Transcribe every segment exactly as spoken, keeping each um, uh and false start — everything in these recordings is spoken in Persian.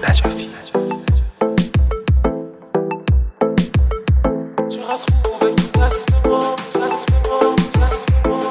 نجفی. چقدر خوبه دست ما دست ما دست ما.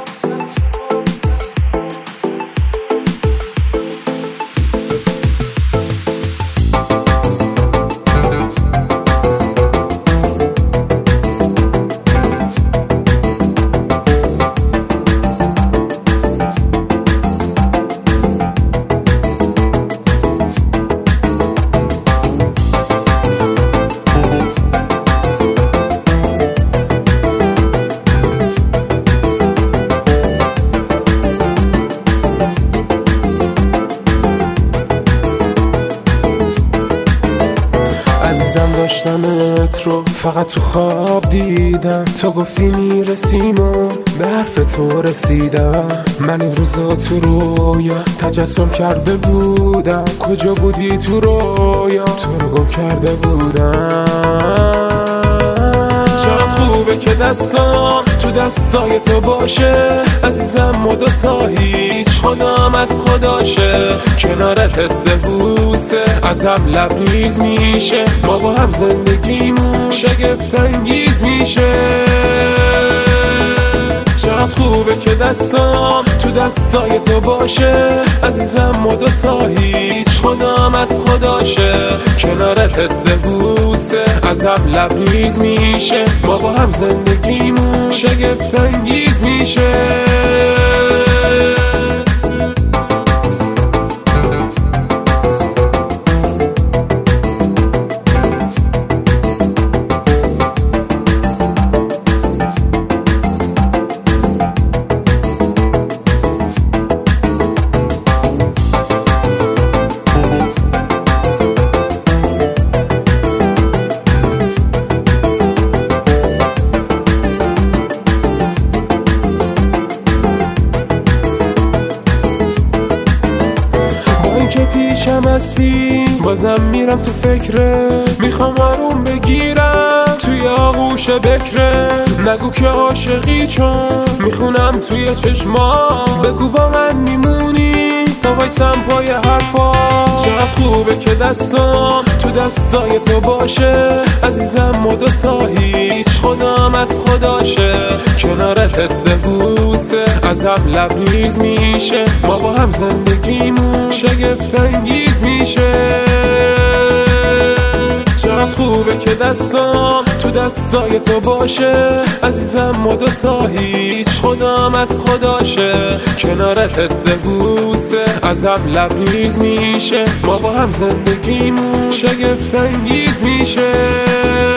عزیزم داشتمت رو فقط تو خواب دیدم، تو گفتی میرسیم و به حرف تو رسیدم. من این روزا تو رویا تجسم کرده بودم، کجا بودی تو رویا تو رو گم کرده بودم. چقدر خوبه که دستام تو دستای تو باشه عزیزم، ما دوتا هیچ خدام از خداشه. کنارت حس بوسه ازم لبریز میشه، ما با هم زندگیمون شگفت انگیز میشه. چقدر خوبه که دستام تو دستای تو باشه عزیزم، ما دوتا هیچ خدام از خداشه. کنارت حس بوسه ازم لبریز میشه، ما با هم زندگیمون شگفت انگیز میشه. که پیشم هستی بازم میرم تو فکره، میخوام آروم بگیرم توی آغوش بکره. نگو که عاشقی چون میخونم توی چشما، بگو با من میمونی تا وایسم پای حرفا. چقدر خوبه که دستام تو دستای تو باشه عزیزم، ما دوتا هیچ خدام از خداشه. کنارت حس بوسه ازم لبریز میشه، ما با هم زندگیمون شگفت انگیز میشه. چقدر خوبه که دستام تو دستای تو باشه عزیزم، ما دوتا هیچ خدام از خداشه. کنارت حس بوسه ازم لبریز میشه، ما با هم زندگیمون شگفت انگیز میشه.